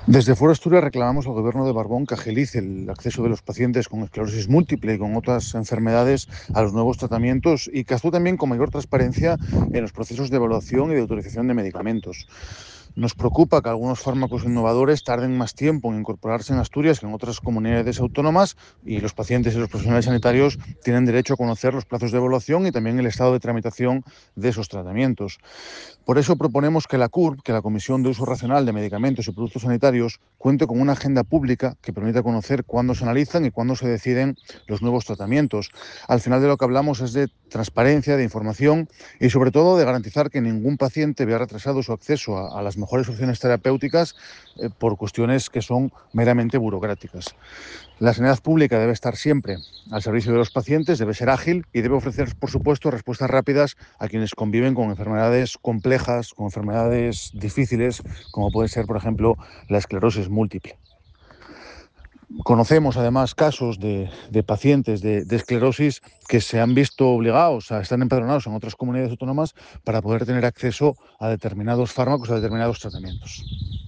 Desde Foro Asturias reclamamos al Gobierno de Barbón que agilice el acceso de los pacientes con esclerosis múltiple y con otras enfermedades a los nuevos tratamientos y que actúe también con mayor transparencia en los procesos de evaluación y de autorización de medicamentos. Nos preocupa que algunos fármacos innovadores tarden más tiempo en incorporarse en Asturias que en otras comunidades autónomas y los pacientes y los profesionales sanitarios tienen derecho a conocer los plazos de evaluación y también el estado de tramitación de esos tratamientos. Por eso proponemos que la CURB, que la Comisión de Uso Racional de Medicamentos y Productos Sanitarios, cuente con una agenda pública que permita conocer cuándo se analizan y cuándo se deciden los nuevos tratamientos. Al final de lo que hablamos es de transparencia, de información y sobre todo de garantizar que ningún paciente vea retrasado su acceso a las mejores opciones terapéuticas por cuestiones que son meramente burocráticas. La sanidad pública debe estar siempre al servicio de los pacientes, debe ser ágil y debe ofrecer, por supuesto, respuestas rápidas a quienes conviven con enfermedades complejas, con enfermedades difíciles, como puede ser, por ejemplo, la esclerosis múltiple. Conocemos además casos de pacientes de esclerosis que se han visto obligados a estar empadronados en otras comunidades autónomas para poder tener acceso a determinados fármacos, a determinados tratamientos.